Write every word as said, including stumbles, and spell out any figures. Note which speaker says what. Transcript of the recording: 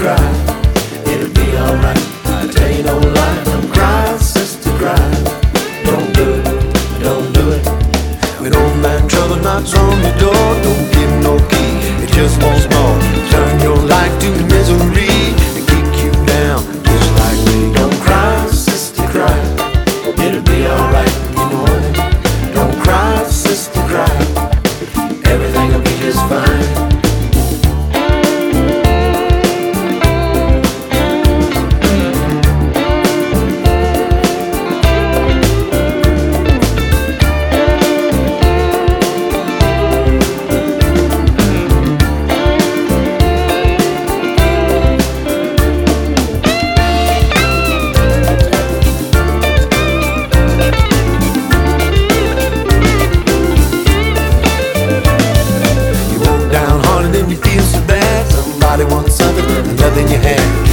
Speaker 1: cry. It'll be alright. I tell you no lie. Don't cry, sister, cry. Don't do it, don't do it. When old man trouble knocks on your door, don't give him no key. It just wants more. Turn your life to misery and kick you down just like me. Don't cry, sister, cry. It'll be alright, you know it. Don't cry, sister, cry. Everything will be just fine. You feel so bad, somebody wants something, and nothing you have.